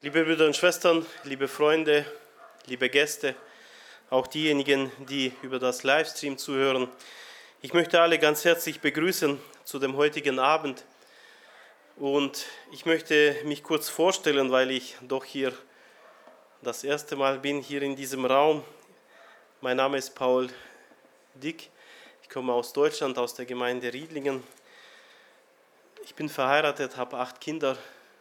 Liebe Brüder und Schwestern, liebe Freunde, liebe Gäste, auch diejenigen, die über das Livestream zuhören, ich möchte alle ganz herzlich begrüßen zu dem heutigen Abend und ich möchte mich kurz vorstellen, weil ich doch hier das erste Mal bin, hier in diesem Raum. Mein Name ist Paul Dick, ich komme aus Deutschland, aus der Gemeinde Riedlingen. Ich bin verheiratet, habe 8 Kinder.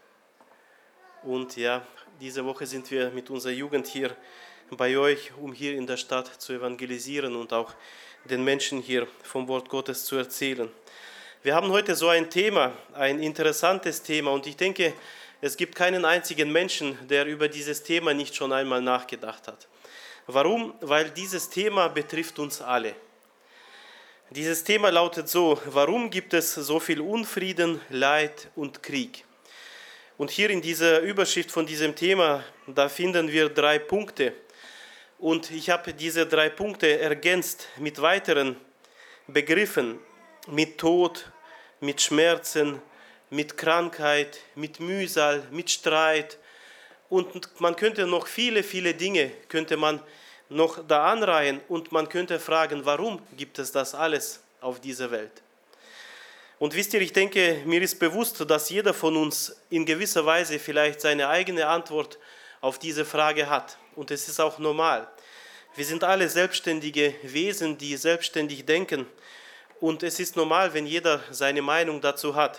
Und ja, diese Woche sind wir mit unserer Jugend hier bei euch, um hier in der Stadt zu evangelisieren und auch den Menschen hier vom Wort Gottes zu erzählen. Wir haben heute so ein Thema, ein interessantes Thema, und ich denke, es gibt keinen einzigen Menschen, der über dieses Thema nicht schon einmal nachgedacht hat. Warum? Weil dieses Thema betrifft uns alle. Dieses Thema lautet so: Warum gibt es so viel Unfrieden, Leid und Krieg? Und hier in dieser Überschrift von diesem Thema, da finden wir 3 Punkte. Und ich habe diese 3 Punkte ergänzt mit weiteren Begriffen, mit Tod, mit Schmerzen, mit Krankheit, mit Mühsal, mit Streit. Und man könnte noch viele, viele Dinge könnte man noch da anreihen und man könnte fragen, warum gibt es das alles auf dieser Welt? Und wisst ihr, ich denke, mir ist bewusst, dass jeder von uns in gewisser Weise vielleicht seine eigene Antwort auf diese Frage hat. Und es ist auch normal. Wir sind alle selbstständige Wesen, die selbstständig denken. Und es ist normal, wenn jeder seine Meinung dazu hat.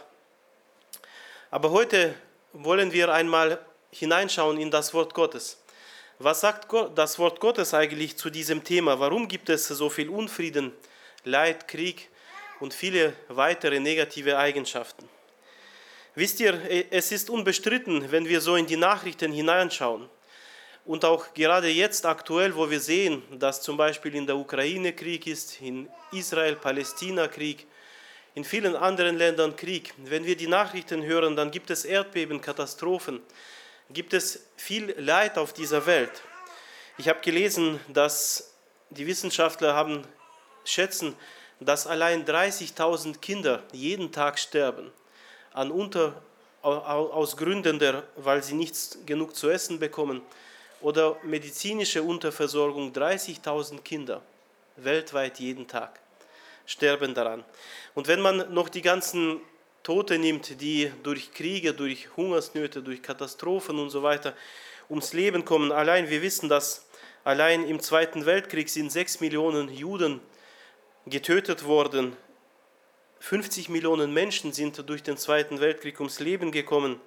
Aber heute wollen wir einmal hineinschauen in das Wort Gottes. Was sagt das Wort Gottes eigentlich zu diesem Thema? Warum gibt es so viel Unfrieden, Leid, Krieg und viele weitere negative Eigenschaften? Wisst ihr, es ist unbestritten, wenn wir so in die Nachrichten hineinschauen und auch gerade jetzt aktuell, wo wir sehen, dass zum Beispiel in der Ukraine Krieg ist, in Israel, Palästina Krieg, in vielen anderen Ländern Krieg. Wenn wir die Nachrichten hören, dann gibt es Erdbeben, Katastrophen, gibt es viel Leid auf dieser Welt. Ich habe gelesen, dass die Wissenschaftler schätzen, dass allein 30.000 Kinder jeden Tag sterben, aus Gründen, weil sie nicht genug zu essen bekommen, oder medizinische Unterversorgung. 30.000 Kinder weltweit jeden Tag sterben daran. Und wenn man noch die ganzen Tote nimmt, die durch Kriege, durch Hungersnöte, durch Katastrophen und so weiter ums Leben kommen, allein wir wissen, dass allein im Zweiten Weltkrieg sind 6 Millionen Juden getötet worden. 50 Millionen Menschen sind durch den Zweiten Weltkrieg ums Leben gekommen.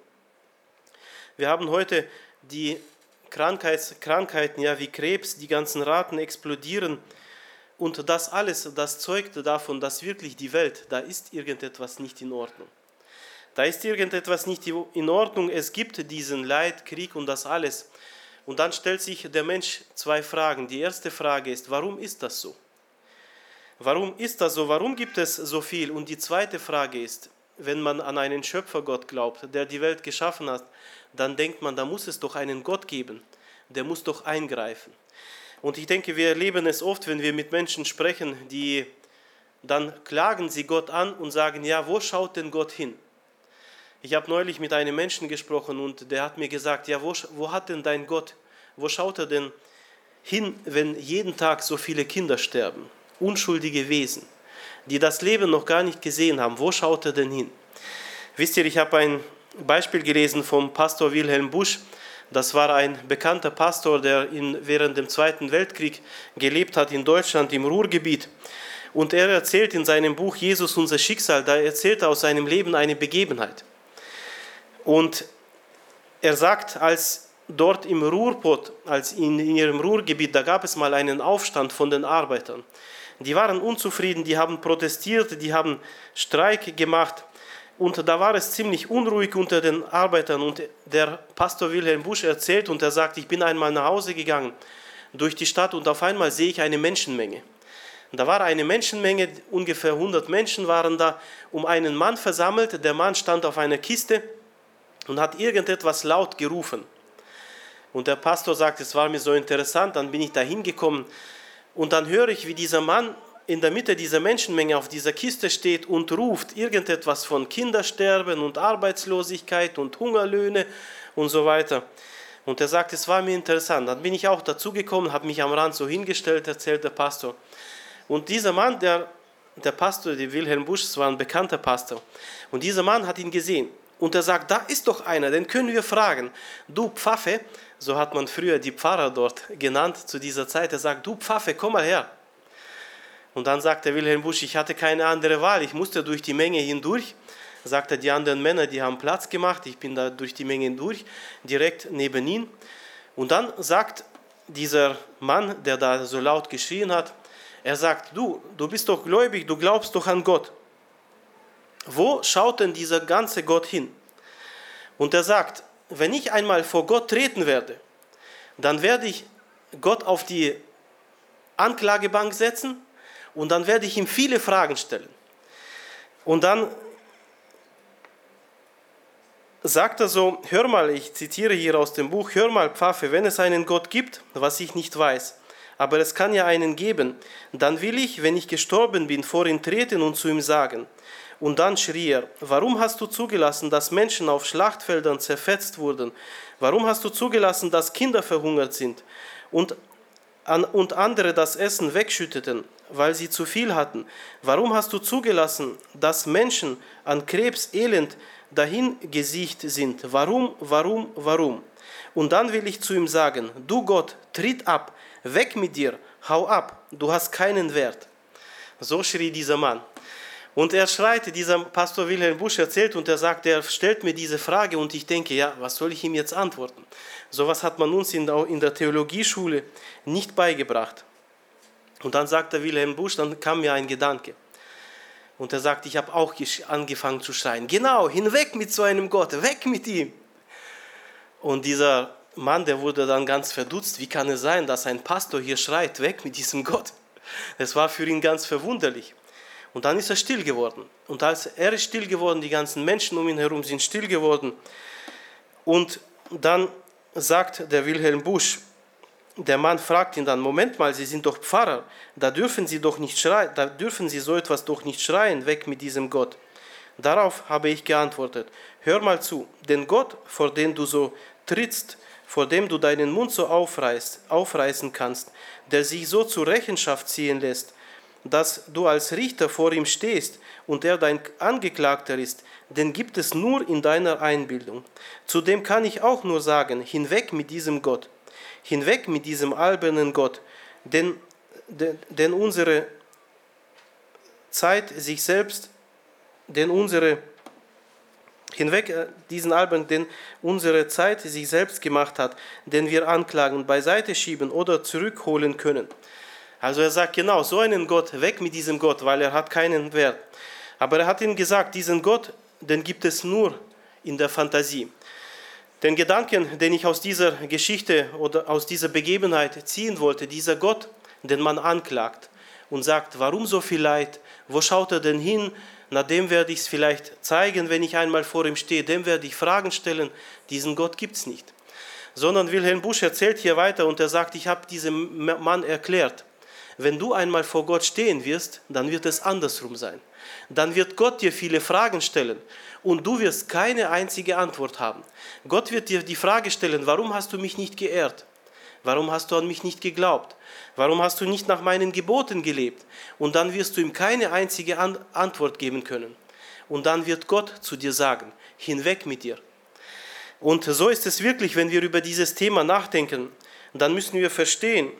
Wir haben heute die Krankheiten, ja, wie Krebs, die ganzen Raten explodieren. Und das alles, das zeugt davon, dass wirklich die Welt, da ist irgendetwas nicht in Ordnung. Da ist irgendetwas nicht in Ordnung. Es gibt diesen Leid, Krieg und das alles. Und dann stellt sich der Mensch 2 Fragen. Die erste Frage ist, warum ist das so? Warum ist das so? Warum gibt es so viel? Und die zweite Frage ist, wenn man an einen Schöpfergott glaubt, der die Welt geschaffen hat, dann denkt man, da muss es doch einen Gott geben. Der muss doch eingreifen. Und ich denke, wir erleben es oft, wenn wir mit Menschen sprechen, dann klagen sie Gott an und sagen, ja, wo schaut denn Gott hin? Ich habe neulich mit einem Menschen gesprochen und der hat mir gesagt, ja, wo hat denn dein Gott, wo schaut er denn hin, wenn jeden Tag so viele Kinder sterben? Unschuldige Wesen, die das Leben noch gar nicht gesehen haben. Wo schaut er denn hin? Wisst ihr, ich habe ein Beispiel gelesen vom Pastor Wilhelm Busch. Das war ein bekannter Pastor, der während dem Zweiten Weltkrieg gelebt hat in Deutschland, im Ruhrgebiet. Und er erzählt in seinem Buch Jesus, unser Schicksal, da erzählt er aus seinem Leben eine Begebenheit. Und er sagt, als dort im Ruhrpott, als in ihrem Ruhrgebiet, da gab es mal einen Aufstand von den Arbeitern. Die waren unzufrieden, die haben protestiert, die haben Streik gemacht. Und da war es ziemlich unruhig unter den Arbeitern. Und der Pastor Wilhelm Busch erzählt und er sagt, ich bin einmal nach Hause gegangen durch die Stadt und auf einmal sehe ich eine Menschenmenge. Und da war eine Menschenmenge, ungefähr 100 Menschen waren da, um einen Mann versammelt. Der Mann stand auf einer Kiste und hat irgendetwas laut gerufen. Und der Pastor sagt, es war mir so interessant, dann bin ich da hingekommen. Und dann höre ich, wie dieser Mann in der Mitte dieser Menschenmenge auf dieser Kiste steht und ruft irgendetwas von Kindersterben und Arbeitslosigkeit und Hungerlöhne und so weiter. Und er sagt, es war mir interessant. Dann bin ich auch dazugekommen, habe mich am Rand so hingestellt, erzählt der Pastor. Und dieser Mann, der Pastor, der Wilhelm Busch, das war ein bekannter Pastor. Und dieser Mann hat ihn gesehen. Und er sagt, da ist doch einer, den können wir fragen. Du Pfaffe, so hat man früher die Pfarrer dort genannt zu dieser Zeit. Er sagt, du Pfaffe, komm mal her. Und dann sagt der Wilhelm Busch, ich hatte keine andere Wahl, ich musste durch die Menge hindurch. Sagt er, die anderen Männer, die haben Platz gemacht, ich bin da durch die Menge hindurch, direkt neben ihn. Und dann sagt dieser Mann, der da so laut geschrien hat, er sagt, du bist doch gläubig, du glaubst doch an Gott. Wo schaut denn dieser ganze Gott hin? Und er sagt, wenn ich einmal vor Gott treten werde, dann werde ich Gott auf die Anklagebank setzen und dann werde ich ihm viele Fragen stellen. Und dann sagt er so, hör mal, ich zitiere hier aus dem Buch, hör mal Pfaffe, wenn es einen Gott gibt, was ich nicht weiß, aber es kann ja einen geben, dann will ich, wenn ich gestorben bin, vor ihn treten und zu ihm sagen. Und dann schrie er, warum hast du zugelassen, dass Menschen auf Schlachtfeldern zerfetzt wurden? Warum hast du zugelassen, dass Kinder verhungert sind und andere das Essen wegschütteten, weil sie zu viel hatten? Warum hast du zugelassen, dass Menschen an Krebs, Elend dahingesiegt sind? Warum? Und dann will ich zu ihm sagen, du Gott, tritt ab, weg mit dir, hau ab, du hast keinen Wert. So schrie dieser Mann. Und er schreit, dieser Pastor Wilhelm Busch erzählt und er sagt, er stellt mir diese Frage und ich denke, ja, was soll ich ihm jetzt antworten? Sowas hat man uns in der Theologieschule nicht beigebracht. Und dann sagt der Wilhelm Busch, dann kam mir ein Gedanke. Und er sagt, ich habe auch angefangen zu schreien, genau, hinweg mit so einem Gott, weg mit ihm. Und dieser Mann, der wurde dann ganz verdutzt, wie kann es sein, dass ein Pastor hier schreit, weg mit diesem Gott? Das war für ihn ganz verwunderlich. Und dann ist er still geworden. Und als er ist still geworden, die ganzen Menschen um ihn herum sind still geworden. Und dann sagt der Wilhelm Busch, der Mann fragt ihn dann, Moment mal, Sie sind doch Pfarrer, da dürfen Sie doch nicht schreien, da dürfen Sie so etwas doch nicht schreien, weg mit diesem Gott. Darauf habe ich geantwortet, hör mal zu, den Gott, vor dem du so trittst, vor dem du deinen Mund so aufreißen kannst, der sich so zur Rechenschaft ziehen lässt, dass du als Richter vor ihm stehst und er dein Angeklagter ist, den gibt es nur in deiner Einbildung. Zudem kann ich auch nur sagen, hinweg mit diesem Gott, hinweg mit diesem albernen Gott, denn unsere Zeit sich selbst, unsere Zeit sich selbst gemacht hat, den wir anklagen, beiseite schieben oder zurückholen können. Also er sagt genau, so einen Gott, weg mit diesem Gott, weil er hat keinen Wert. Aber er hat ihm gesagt, diesen Gott, den gibt es nur in der Fantasie. Den Gedanken, den ich aus dieser Geschichte oder aus dieser Begebenheit ziehen wollte, dieser Gott, den man anklagt und sagt, warum so viel Leid, wo schaut er denn hin, na dem werde ich es vielleicht zeigen, wenn ich einmal vor ihm stehe, dem werde ich Fragen stellen, diesen Gott gibt es nicht. Sondern Wilhelm Busch erzählt hier weiter und er sagt, ich habe diesem Mann erklärt, wenn du einmal vor Gott stehen wirst, dann wird es andersrum sein. Dann wird Gott dir viele Fragen stellen und du wirst keine einzige Antwort haben. Gott wird dir die Frage stellen, warum hast du mich nicht geehrt? Warum hast du an mich nicht geglaubt? Warum hast du nicht nach meinen Geboten gelebt? Und dann wirst du ihm keine einzige Antwort geben können. Und dann wird Gott zu dir sagen, hinweg mit dir. Und so ist es wirklich, wenn wir über dieses Thema nachdenken, dann müssen wir verstehen,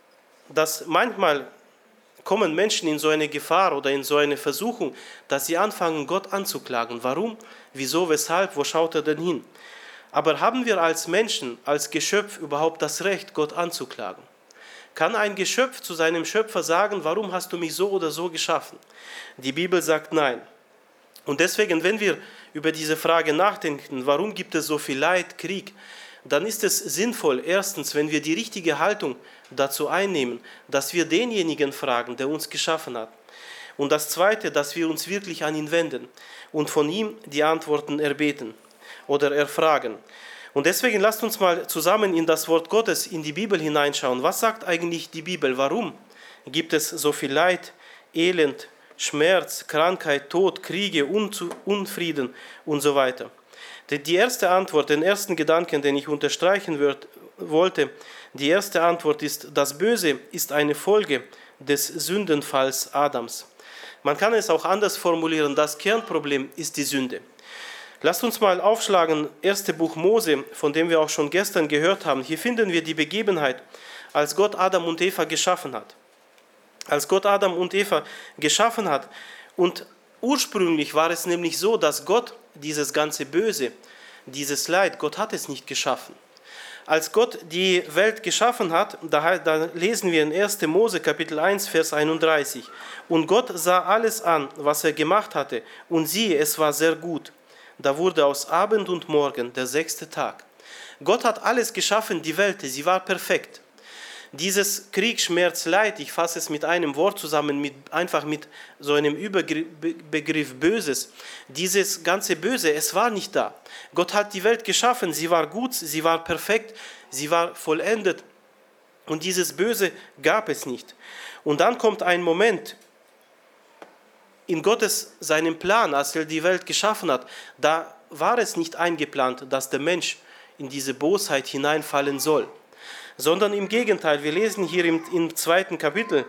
dass manchmal kommen Menschen in so eine Gefahr oder in so eine Versuchung, dass sie anfangen, Gott anzuklagen. Warum? Wieso? Weshalb? Wo schaut er denn hin? Aber haben wir als Menschen, als Geschöpf überhaupt das Recht, Gott anzuklagen? Kann ein Geschöpf zu seinem Schöpfer sagen, warum hast du mich so oder so geschaffen? Die Bibel sagt nein. Und deswegen, wenn wir über diese Frage nachdenken, warum gibt es so viel Leid, Krieg, dann ist es sinnvoll, erstens, wenn wir die richtige Haltung dazu einnehmen, dass wir denjenigen fragen, der uns geschaffen hat. Und das Zweite, dass wir uns wirklich an ihn wenden und von ihm die Antworten erbeten oder erfragen. Und deswegen lasst uns mal zusammen in das Wort Gottes, in die Bibel hineinschauen. Was sagt eigentlich die Bibel? Warum gibt es so viel Leid, Elend, Schmerz, Krankheit, Tod, Kriege, Unfrieden und so weiter? Die erste Antwort, den ersten Gedanken, den ich unterstreichen wollte, die erste Antwort ist, das Böse ist eine Folge des Sündenfalls Adams. Man kann es auch anders formulieren, das Kernproblem ist die Sünde. Lasst uns mal aufschlagen, 1. Buch Mose, von dem wir auch schon gestern gehört haben. Hier finden wir die Begebenheit, als Gott Adam und Eva geschaffen hat. Als Gott Adam und Eva geschaffen hat. Und ursprünglich war es nämlich so, dass Gott dieses ganze Böse, dieses Leid, Gott hat es nicht geschaffen. Als Gott die Welt geschaffen hat, da lesen wir in 1. Mose Kapitel 1, Vers 31. Und Gott sah alles an, was er gemacht hatte, und siehe, es war sehr gut. Da wurde aus Abend und Morgen der 6. Tag. Gott hat alles geschaffen, die Welt, sie war perfekt. Dieses Krieg, Schmerz, Leid, ich fasse es mit einem Wort zusammen, einfach mit so einem Überbegriff Böses. Dieses ganze Böse, es war nicht da. Gott hat die Welt geschaffen, sie war gut, sie war perfekt, sie war vollendet. Und dieses Böse gab es nicht. Und dann kommt ein Moment in Gottes, seinem Plan, als er die Welt geschaffen hat, da war es nicht eingeplant, dass der Mensch in diese Bosheit hineinfallen soll. Sondern im Gegenteil, wir lesen hier im 2. Kapitel,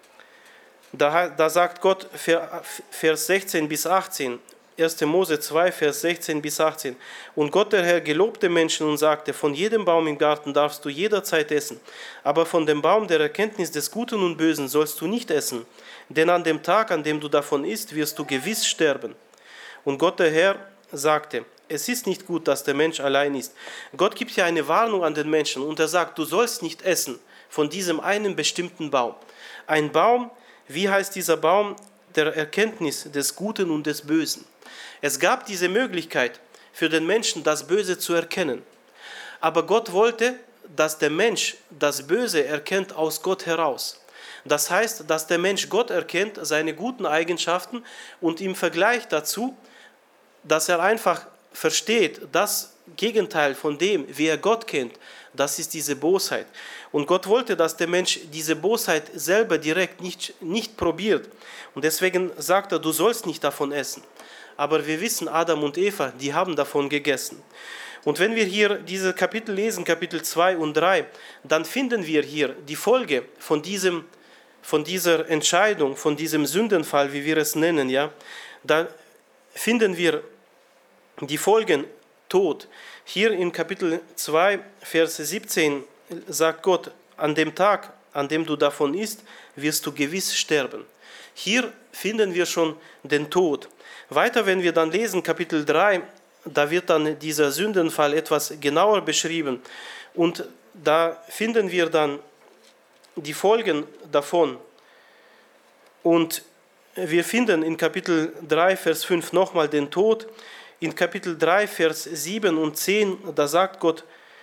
da sagt Gott, Vers 16 bis 18, 1. Mose 2, Vers 16 bis 18, und Gott der Herr gelobte Menschen und sagte, von jedem Baum im Garten darfst du jederzeit essen, aber von dem Baum der Erkenntnis des Guten und Bösen sollst du nicht essen, denn an dem Tag, an dem du davon isst, wirst du gewiss sterben. Und Gott der Herr sagte, es ist nicht gut, dass der Mensch allein ist. Gott gibt hier eine Warnung an den Menschen und er sagt, du sollst nicht essen von diesem einen bestimmten Baum. Ein Baum, wie heißt dieser Baum? Der Erkenntnis des Guten und des Bösen. Es gab diese Möglichkeit für den Menschen, das Böse zu erkennen. Aber Gott wollte, dass der Mensch das Böse erkennt aus Gott heraus. Das heißt, dass der Mensch Gott erkennt, seine guten Eigenschaften und im Vergleich dazu, dass er einfach versteht, das Gegenteil von dem, wie er Gott kennt, das ist diese Bosheit. Und Gott wollte, dass der Mensch diese Bosheit selber direkt nicht probiert. Und deswegen sagt er, du sollst nicht davon essen. Aber wir wissen, Adam und Eva, die haben davon gegessen. Und wenn wir hier diese Kapitel lesen, Kapitel 2 und 3, dann finden wir hier die Folge von dieser Entscheidung, von diesem Sündenfall, wie wir es nennen. Ja? Da finden wir die Folgen, Tod. Hier in Kapitel 2, Vers 17 sagt Gott, an dem Tag, an dem du davon isst, wirst du gewiss sterben. Hier finden wir schon den Tod. Weiter, wenn wir dann lesen, Kapitel 3, da wird dann dieser Sündenfall etwas genauer beschrieben. Und da finden wir dann die Folgen davon. Und wir finden in Kapitel 3, Vers 5 nochmal den Tod. In Kapitel 3, Vers 7 und 10, da sagt Gott,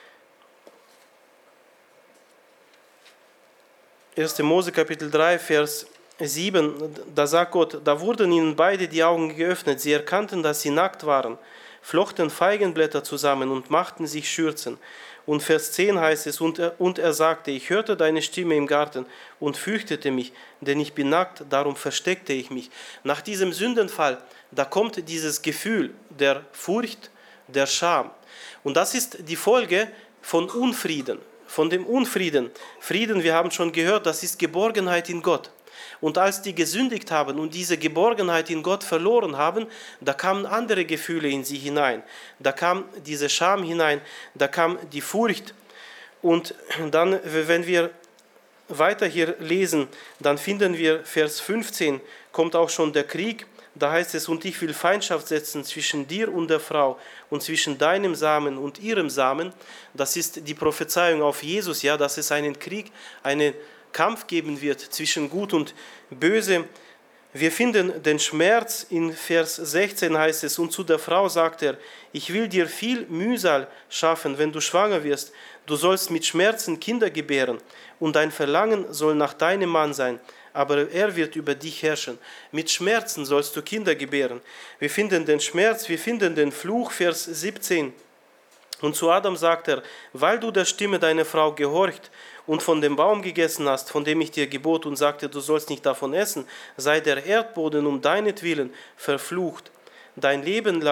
1. Mose Kapitel 3, Vers 7, da sagt Gott, da wurden ihnen beide die Augen geöffnet, sie erkannten, dass sie nackt waren, flochten Feigenblätter zusammen und machten sich Schürzen. Und Vers 10 heißt es, und er sagte, ich hörte deine Stimme im Garten und fürchtete mich, denn ich bin nackt, darum versteckte ich mich. Nach diesem Sündenfall, da kommt dieses Gefühl der Furcht, der Scham. Und das ist die Folge von Unfrieden, von dem Unfrieden. Frieden, wir haben schon gehört, das ist Geborgenheit in Gott. Und als die gesündigt haben und diese Geborgenheit in Gott verloren haben, da kamen andere Gefühle in sie hinein. Da kam diese Scham hinein, da kam die Furcht. Und dann, wenn wir weiter hier lesen, dann finden wir Vers 15, kommt auch schon der Krieg. Da heißt es, und ich will Feindschaft setzen zwischen dir und der Frau und zwischen deinem Samen und ihrem Samen. Das ist die Prophezeiung auf Jesus, ja, dass es einen Krieg, einen Kampf geben wird zwischen Gut und Böse. Wir finden den Schmerz in Vers 16 heißt es, und zu der Frau sagt er, ich will dir viel Mühsal schaffen, wenn du schwanger wirst. Du sollst mit Schmerzen Kinder gebären und dein Verlangen soll nach deinem Mann sein, aber er wird über dich herrschen. Mit Schmerzen sollst du Kinder gebären. Wir finden den Schmerz, wir finden den Fluch, Vers 17. Und zu Adam sagt er, weil du der Stimme deiner Frau gehorcht und von dem Baum gegessen hast, von dem ich dir gebot und sagte, du sollst nicht davon essen, sei der Erdboden um deinetwillen verflucht. Dein Leben lang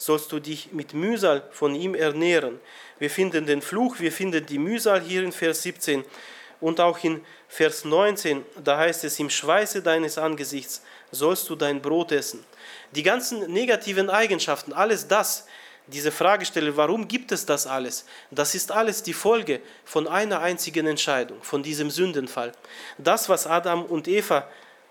sollst du dich mit Mühsal von ihm ernähren. Wir finden den Fluch, wir finden die Mühsal hier in Vers 17 und auch in Vers 19, da heißt es, im Schweiße deines Angesichts sollst du dein Brot essen. Die ganzen negativen Eigenschaften, alles das, diese Fragestelle, warum gibt es das alles? Das ist alles die Folge von einer einzigen Entscheidung, von diesem Sündenfall. Das, was Adam und Eva,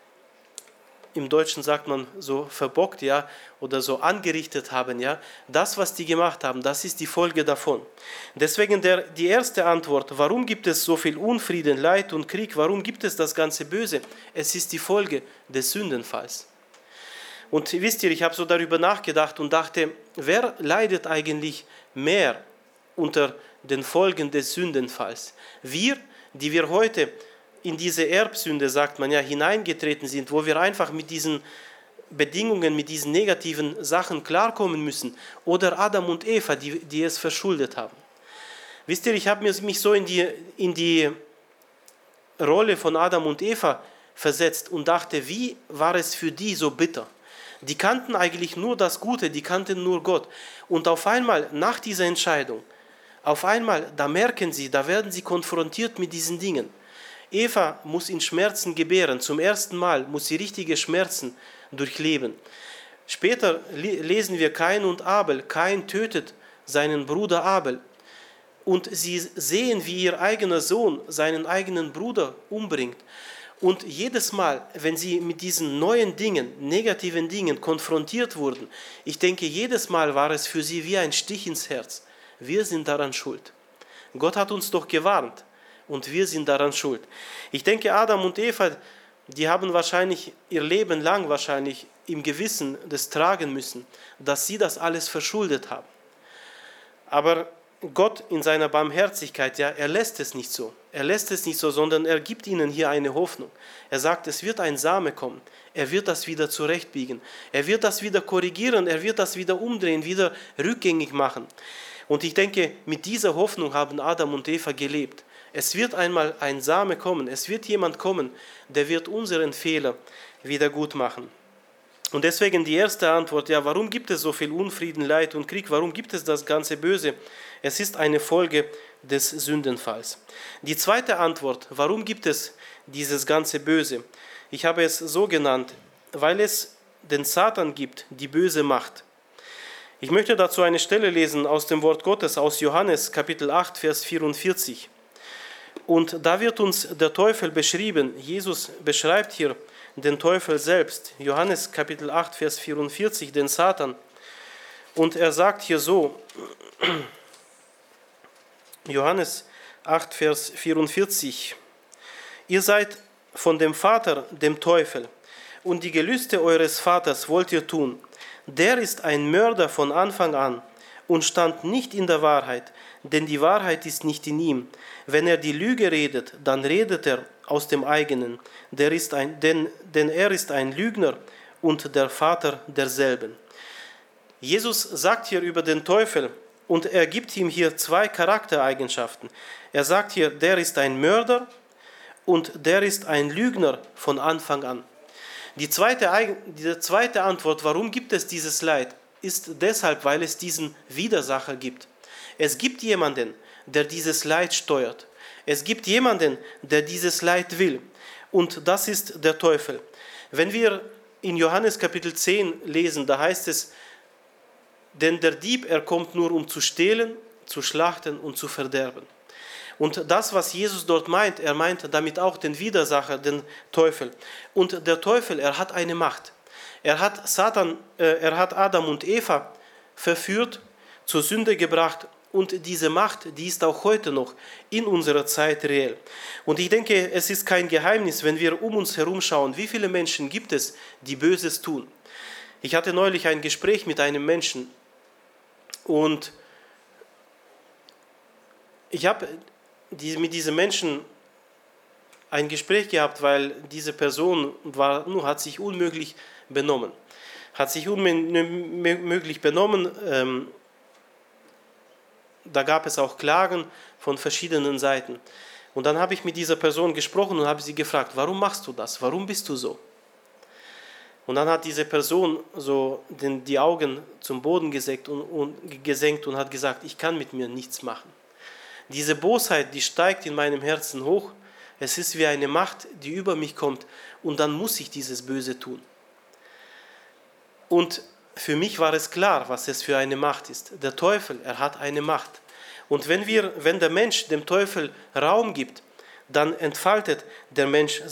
im Deutschen sagt man so verbockt, ja, oder so angerichtet haben, ja, das, was die gemacht haben, das ist die Folge davon. Deswegen die erste Antwort, warum gibt es so viel Unfrieden, Leid und Krieg, warum gibt es das ganze Böse? Es ist die Folge des Sündenfalls. Und wisst ihr, ich habe so darüber nachgedacht und dachte, wer leidet eigentlich mehr unter den Folgen des Sündenfalls? Wir, die wir heute in diese Erbsünde, sagt man ja, hineingetreten sind, wo wir einfach mit diesen Bedingungen, mit diesen negativen Sachen klarkommen müssen, oder Adam und Eva, die es verschuldet haben. Wisst ihr, ich habe mich so in die Rolle von Adam und Eva versetzt und dachte, wie war es für die so bitter? Die kannten eigentlich nur das Gute, die kannten nur Gott. Und auf einmal, nach dieser Entscheidung, da merken sie, da werden sie konfrontiert mit diesen Dingen. Eva muss in Schmerzen gebären. Zum ersten Mal muss sie richtige Schmerzen durchleben. Später lesen wir Kain und Abel. Kain tötet seinen Bruder Abel. Und sie sehen, wie ihr eigener Sohn seinen eigenen Bruder umbringt. Und jedes Mal, wenn sie mit diesen neuen Dingen, negativen Dingen konfrontiert wurden, ich denke, jedes Mal war es für sie wie ein Stich ins Herz. Wir sind daran schuld. Gott hat uns doch gewarnt. Und wir sind daran schuld. Ich denke, Adam und Eva, die haben wahrscheinlich ihr Leben lang im Gewissen das tragen müssen, dass sie das alles verschuldet haben. Aber Gott in seiner Barmherzigkeit, ja, er lässt es nicht so. Er lässt es nicht so, sondern er gibt ihnen hier eine Hoffnung. Er sagt, es wird ein Same kommen. Er wird das wieder zurechtbiegen. Er wird das wieder korrigieren. Er wird das wieder umdrehen, wieder rückgängig machen. Und ich denke, mit dieser Hoffnung haben Adam und Eva gelebt. Es wird einmal ein Same kommen, es wird jemand kommen, der wird unseren Fehler wieder gut machen. Und deswegen die erste Antwort, ja, warum gibt es so viel Unfrieden, Leid und Krieg? Warum gibt es das ganze Böse? Es ist eine Folge des Sündenfalls. Die zweite Antwort, warum gibt es dieses ganze Böse? Ich habe es so genannt, weil es den Satan gibt, die böse Macht. Ich möchte dazu eine Stelle lesen aus dem Wort Gottes, aus Johannes Kapitel 8, Vers 44. Und da wird uns der Teufel beschrieben. Jesus beschreibt hier den Teufel selbst. Johannes Kapitel 8, Vers 44, den Satan. Und er sagt hier so, Johannes 8, Vers 44, ihr seid von dem Vater, dem Teufel, und die Gelüste eures Vaters wollt ihr tun. Der ist ein Mörder von Anfang an und stand nicht in der Wahrheit, denn die Wahrheit ist nicht in ihm. Wenn er die Lüge redet, dann redet er aus dem eigenen, denn er ist ein Lügner und der Vater derselben. Jesus sagt hier über den Teufel und er gibt ihm hier zwei Charaktereigenschaften. Er sagt hier, der ist ein Mörder und der ist ein Lügner von Anfang an. Die zweite Antwort, warum gibt es dieses Leid, ist deshalb, weil es diesen Widersacher gibt. Es gibt jemanden, der dieses Leid steuert. Es gibt jemanden, der dieses Leid will. Und das ist der Teufel. Wenn wir in Johannes Kapitel 10 lesen, da heißt es, denn der Dieb, er kommt nur, um zu stehlen, zu schlachten und zu verderben. Und das, was Jesus dort meint, er meint damit auch den Widersacher, den Teufel. Und der Teufel, er hat eine Macht. Er hat Adam und Eva verführt, zur Sünde gebracht. Und diese Macht, die ist auch heute noch in unserer Zeit reell. Und ich denke, es ist kein Geheimnis, wenn wir um uns herum schauen, wie viele Menschen gibt es, die Böses tun. Ich hatte neulich ein Gespräch mit einem Menschen und ich habe mit diesem Menschen ein Gespräch gehabt, weil diese Person hat sich unmöglich benommen. Da gab es auch Klagen von verschiedenen Seiten. Und dann habe ich mit dieser Person gesprochen und habe sie gefragt, warum machst du das? Warum bist du so? Und dann hat diese Person so die Augen zum Boden gesenkt und hat gesagt, ich kann mit mir nichts machen. Diese Bosheit, die steigt in meinem Herzen hoch. Es ist wie eine Macht, die über mich kommt und dann muss ich dieses Böse tun. Und für mich war es klar, was es für eine Macht ist. Der Teufel, er hat eine Macht. Und wenn der Mensch dem Teufel Raum gibt, dann entfaltet der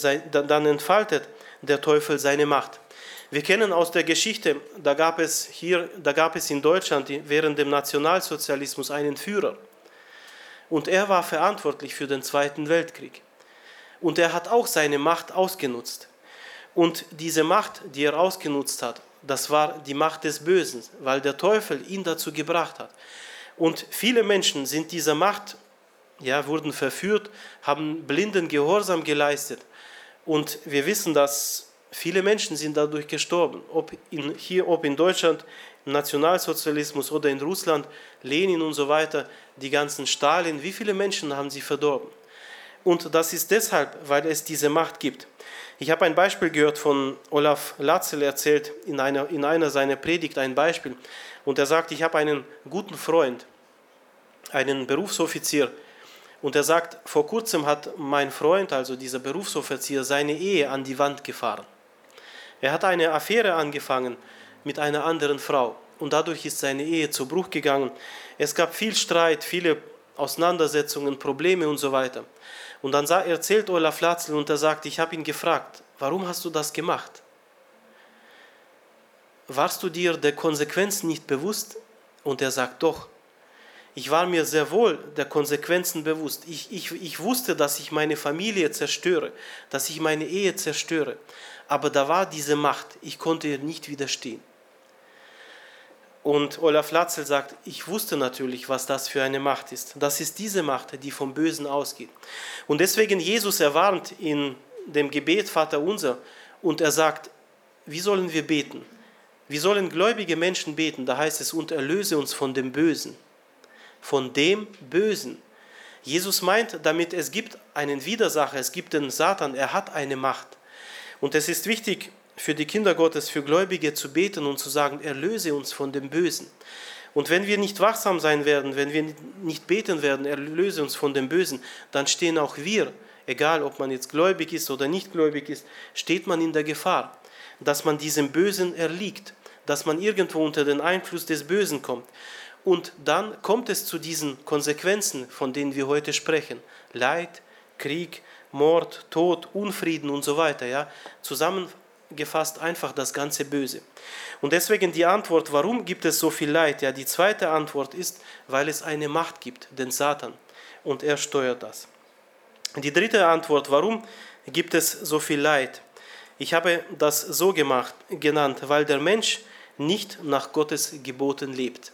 Teufel seine Macht. Wir kennen aus der Geschichte, da gab es in Deutschland während dem Nationalsozialismus einen Führer. Und er war verantwortlich für den Zweiten Weltkrieg. Und er hat auch seine Macht ausgenutzt. Und diese Macht, die er ausgenutzt hat, das war die Macht des Bösen, weil der Teufel ihn dazu gebracht hat. Und viele Menschen sind dieser Macht, wurden verführt, haben blinden Gehorsam geleistet. Und wir wissen, dass viele Menschen sind dadurch gestorben. Ob in Deutschland, im Nationalsozialismus oder in Russland, Lenin und so weiter, die ganzen Stalin, wie viele Menschen haben sie verdorben? Und das ist deshalb, weil es diese Macht gibt. Ich habe ein Beispiel gehört von Olaf Latzel erzählt, in einer seiner Predigt ein Beispiel. Und er sagt, ich habe einen guten Freund, einen Berufsoffizier. Und er sagt, vor kurzem hat mein Freund, also dieser Berufsoffizier, seine Ehe an die Wand gefahren. Er hat eine Affäre angefangen mit einer anderen Frau. Und dadurch ist seine Ehe zu Bruch gegangen. Es gab viel Streit, viele Auseinandersetzungen, Probleme und so weiter. Und dann erzählt Olaf Latzel und er sagt, ich habe ihn gefragt, warum hast du das gemacht? Warst du dir der Konsequenzen nicht bewusst? Und er sagt, doch. Ich war mir sehr wohl der Konsequenzen bewusst. Ich wusste, dass ich meine Familie zerstöre, dass ich meine Ehe zerstöre. Aber da war diese Macht, ich konnte ihr nicht widerstehen. Und Olaf Latzel sagt, ich wusste natürlich, was das für eine Macht ist. Das ist diese Macht, die vom Bösen ausgeht. Und deswegen Jesus erwarnt in dem Gebet Vater unser und er sagt, wie sollen wir beten? Wie sollen gläubige Menschen beten? Da heißt es, und erlöse uns von dem Bösen. Von dem Bösen. Jesus meint damit, es gibt einen Widersacher, es gibt den Satan, er hat eine Macht. Und es ist wichtig, für die Kinder Gottes, für Gläubige zu beten und zu sagen, erlöse uns von dem Bösen. Und wenn wir nicht wachsam sein werden, wenn wir nicht beten werden, erlöse uns von dem Bösen, dann stehen auch wir, egal ob man jetzt gläubig ist oder nicht gläubig ist, steht man in der Gefahr, dass man diesem Bösen erliegt, dass man irgendwo unter den Einfluss des Bösen kommt. Und dann kommt es zu diesen Konsequenzen, von denen wir heute sprechen. Leid, Krieg, Mord, Tod, Unfrieden und so weiter. Ja? Zusammengefasst einfach das ganze Böse. Und deswegen die Antwort, warum gibt es so viel Leid? Ja, die zweite Antwort ist, weil es eine Macht gibt, den Satan. Und er steuert das. Die dritte Antwort, warum gibt es so viel Leid? Ich habe das so genannt, weil der Mensch nicht nach Gottes Geboten lebt.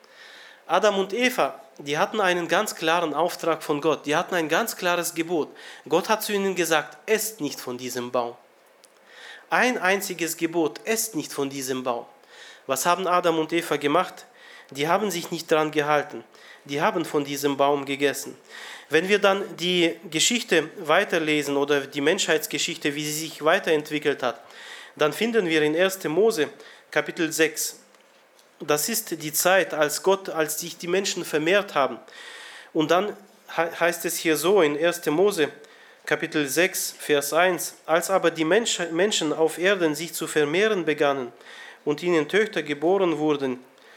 Adam und Eva, die hatten einen ganz klaren Auftrag von Gott. Die hatten ein ganz klares Gebot. Gott hat zu ihnen gesagt, esst nicht von diesem Baum. Ein einziges Gebot, esst nicht von diesem Baum. Was haben Adam und Eva gemacht? Die haben sich nicht daran gehalten. Die haben von diesem Baum gegessen. Wenn wir dann die Geschichte weiterlesen oder die Menschheitsgeschichte, wie sie sich weiterentwickelt hat, dann finden wir in 1. Mose, Kapitel 6, das ist die Zeit, als sich die Menschen vermehrt haben. Und dann heißt es hier so in 1. Mose, Kapitel 6, Vers 1, als aber die Menschen auf Erden sich zu vermehren begannen und ihnen Töchter geboren wurden,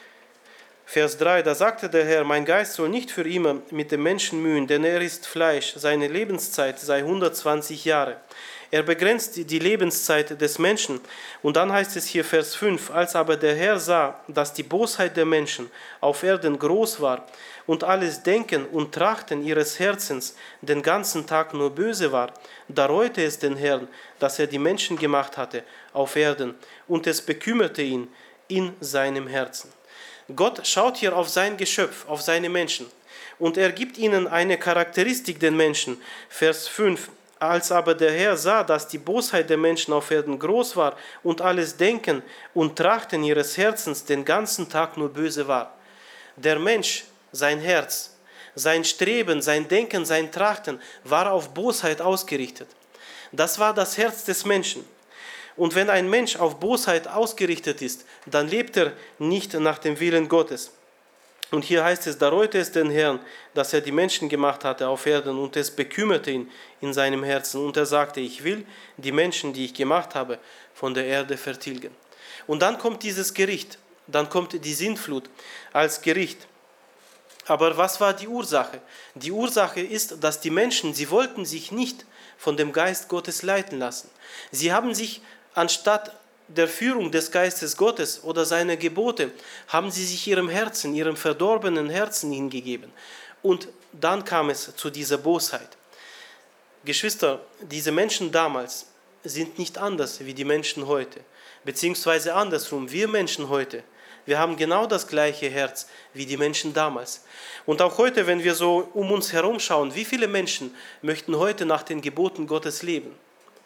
Vers 3, da sagte der Herr, mein Geist soll nicht für immer mit dem Menschen mühen, denn er ist Fleisch, seine Lebenszeit sei 120 Jahre. Er begrenzt die Lebenszeit des Menschen. Und dann heißt es hier Vers 5, als aber der Herr sah, dass die Bosheit der Menschen auf Erden groß war und alles Denken und Trachten ihres Herzens den ganzen Tag nur böse war, da reute es den Herrn, dass er die Menschen gemacht hatte auf Erden und es bekümmerte ihn in seinem Herzen. Gott schaut hier auf sein Geschöpf, auf seine Menschen und er gibt ihnen eine Charakteristik den Menschen. Vers 5, als aber der Herr sah, dass die Bosheit der Menschen auf Erden groß war und alles Denken und Trachten ihres Herzens den ganzen Tag nur böse war. Der Mensch, sein Herz, sein Streben, sein Denken, sein Trachten war auf Bosheit ausgerichtet. Das war das Herz des Menschen. Und wenn ein Mensch auf Bosheit ausgerichtet ist, dann lebt er nicht nach dem Willen Gottes. Und hier heißt es, da reute es den Herrn, dass er die Menschen gemacht hatte auf Erden, und es bekümmerte ihn in seinem Herzen. Und er sagte, ich will die Menschen, die ich gemacht habe, von der Erde vertilgen. Und dann kommt dieses Gericht, dann kommt die Sintflut als Gericht. Aber was war die Ursache? Die Ursache ist, dass die Menschen, sie wollten sich nicht von dem Geist Gottes leiten lassen. Sie haben sich anstatt der Führung des Geistes Gottes oder seiner Gebote, haben sie sich ihrem Herzen, ihrem verdorbenen Herzen hingegeben. Und dann kam es zu dieser Bosheit. Geschwister, diese Menschen damals sind nicht anders wie die Menschen heute. Beziehungsweise andersrum, wir Menschen heute, wir haben genau das gleiche Herz wie die Menschen damals. Und auch heute, wenn wir so um uns herum schauen, wie viele Menschen möchten heute nach den Geboten Gottes leben?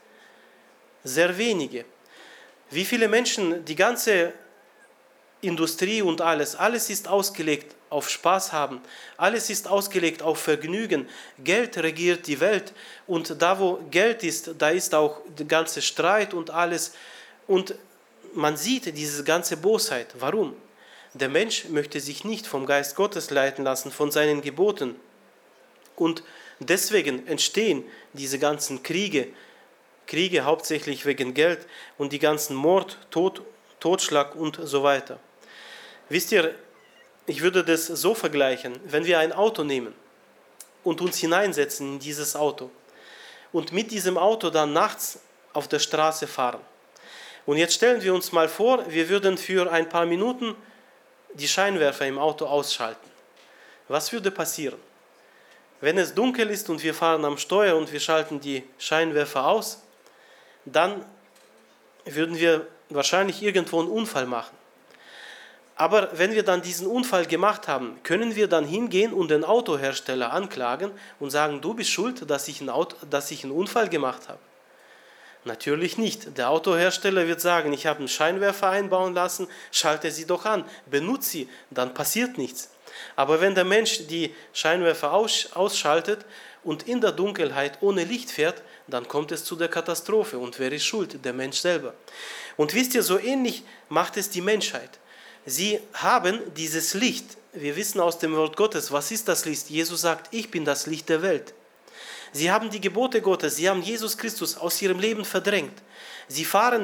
Sehr wenige. Wie viele Menschen, die ganze Industrie und alles ist ausgelegt auf Spaß haben, alles ist ausgelegt auf Vergnügen, Geld regiert die Welt und da wo Geld ist, da ist auch der ganze Streit und alles und man sieht diese ganze Bosheit. Warum? Der Mensch möchte sich nicht vom Geist Gottes leiten lassen, von seinen Geboten und deswegen entstehen diese ganzen Kriege hauptsächlich wegen Geld und die ganzen Mord, Totschlag und so weiter. Wisst ihr, ich würde das so vergleichen, wenn wir ein Auto nehmen und uns hineinsetzen in dieses Auto und mit diesem Auto dann nachts auf der Straße fahren. Und jetzt stellen wir uns mal vor, wir würden für ein paar Minuten die Scheinwerfer im Auto ausschalten. Was würde passieren? Wenn es dunkel ist und wir fahren am Steuer und wir schalten die Scheinwerfer aus, dann würden wir wahrscheinlich irgendwo einen Unfall machen. Aber wenn wir dann diesen Unfall gemacht haben, können wir dann hingehen und den Autohersteller anklagen und sagen, du bist schuld, dass ich einen Unfall gemacht habe? Natürlich nicht. Der Autohersteller wird sagen, ich habe einen Scheinwerfer einbauen lassen, schalte sie doch an, benutze sie, dann passiert nichts. Aber wenn der Mensch die Scheinwerfer ausschaltet und in der Dunkelheit ohne Licht fährt, dann kommt es zu der Katastrophe. Und wer ist schuld? Der Mensch selber. Und wisst ihr, so ähnlich macht es die Menschheit. Sie haben dieses Licht. Wir wissen aus dem Wort Gottes, was ist das Licht? Jesus sagt, ich bin das Licht der Welt. Sie haben die Gebote Gottes, sie haben Jesus Christus aus ihrem Leben verdrängt. Sie fahren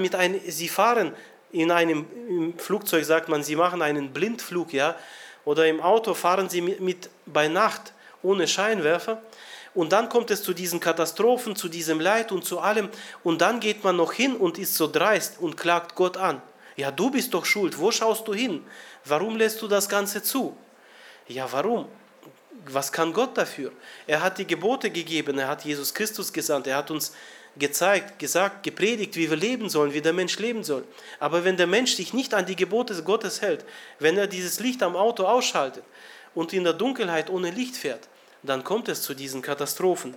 in einem Flugzeug, sagt man, sie machen einen Blindflug, ja, oder im Auto fahren sie bei Nacht ohne Scheinwerfer. Und dann kommt es zu diesen Katastrophen, zu diesem Leid und zu allem. Und dann geht man noch hin und ist so dreist und klagt Gott an. Ja, du bist doch schuld. Wo schaust du hin? Warum lässt du das Ganze zu? Ja, warum? Was kann Gott dafür? Er hat die Gebote gegeben, er hat Jesus Christus gesandt, er hat uns gezeigt, gesagt, gepredigt, wie wir leben sollen, wie der Mensch leben soll. Aber wenn der Mensch sich nicht an die Gebote Gottes hält, wenn er dieses Licht am Auto ausschaltet und in der Dunkelheit ohne Licht fährt, dann kommt es zu diesen Katastrophen.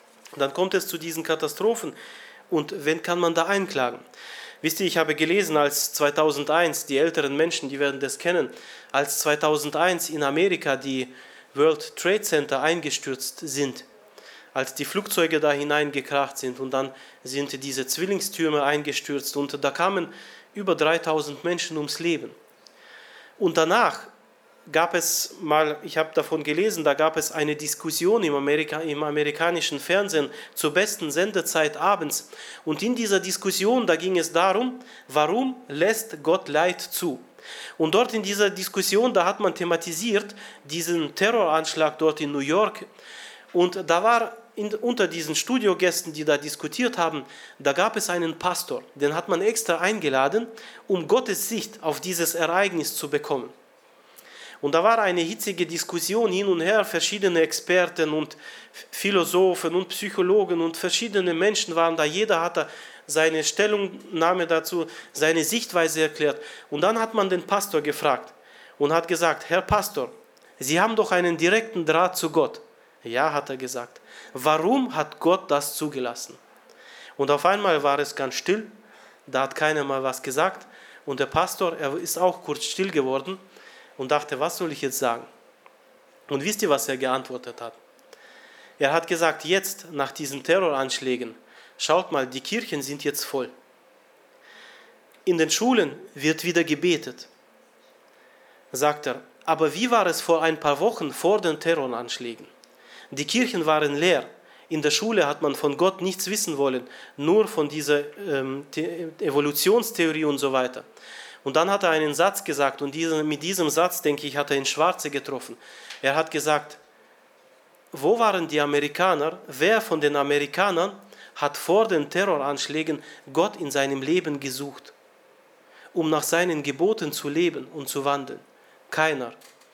Und wen kann man da einklagen? Wisst ihr, ich habe gelesen, als 2001, die älteren Menschen, die werden das kennen, als 2001 in Amerika die World Trade Center eingestürzt sind, als die Flugzeuge da hineingekracht sind und dann sind diese Zwillingstürme eingestürzt und da kamen über 3000 Menschen ums Leben. Und danach gab es mal, ich habe davon gelesen, da gab es eine Diskussion im amerikanischen Fernsehen zur besten Sendezeit abends. Und in dieser Diskussion, da ging es darum, warum lässt Gott Leid zu? Und dort in dieser Diskussion, da hat man thematisiert diesen Terroranschlag dort in New York. Und da war unter diesen Studiogästen, die da diskutiert haben, da gab es einen Pastor, den hat man extra eingeladen, um Gottes Sicht auf dieses Ereignis zu bekommen. Und da war eine hitzige Diskussion hin und her, verschiedene Experten und Philosophen und Psychologen und verschiedene Menschen waren da, jeder hat da seine Stellungnahme dazu, seine Sichtweise erklärt. Und dann hat man den Pastor gefragt und hat gesagt, Herr Pastor, Sie haben doch einen direkten Draht zu Gott. Ja, hat er gesagt. Warum hat Gott das zugelassen? Und auf einmal war es ganz still, da hat keiner mal was gesagt und der Pastor, er ist auch kurz still geworden und dachte, was soll ich jetzt sagen? Und wisst ihr, was er geantwortet hat? Er hat gesagt, jetzt nach diesen Terroranschlägen, schaut mal, die Kirchen sind jetzt voll. in den Schulen wird wieder gebetet, sagt er. Aber wie war es vor ein paar Wochen vor den Terroranschlägen? Die Kirchen waren leer. In der Schule hat man von Gott nichts wissen wollen, nur von dieser Evolutionstheorie und so weiter. Und dann hat er einen Satz gesagt und mit diesem Satz, denke ich, hat er ins Schwarze getroffen. Er hat gesagt, wo waren die Amerikaner? Wer von den Amerikanern hat vor den Terroranschlägen Gott in seinem Leben gesucht, um nach seinen Geboten zu leben und zu wandeln? Keiner.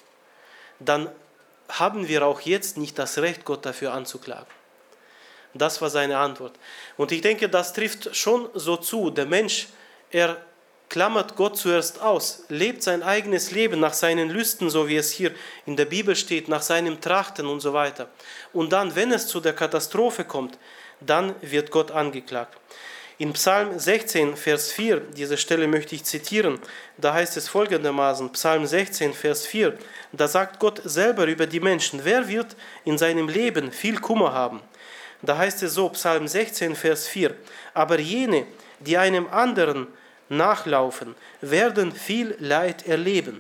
Dann haben wir auch jetzt nicht das Recht, Gott dafür anzuklagen. Das war seine Antwort. Und ich denke, das trifft schon so zu. Der Mensch, er klammert Gott zuerst aus, lebt sein eigenes Leben nach seinen Lüsten, so wie es hier in der Bibel steht, nach seinem Trachten und so weiter. Und dann, wenn es zu der Katastrophe kommt, dann wird Gott angeklagt. In Psalm 16, Vers 4, diese Stelle möchte ich zitieren, da heißt es folgendermaßen, Psalm 16, Vers 4, da sagt Gott selber über die Menschen, wer wird in seinem Leben viel Kummer haben? Da heißt es so, Psalm 16, Vers 4, aber jene, die einem anderen nachlaufen, werden viel Leid erleben.